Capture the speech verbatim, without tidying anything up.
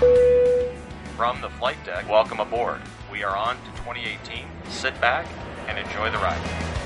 From the flight deck, welcome aboard. We are on to twenty eighteen. Sit back and enjoy the ride.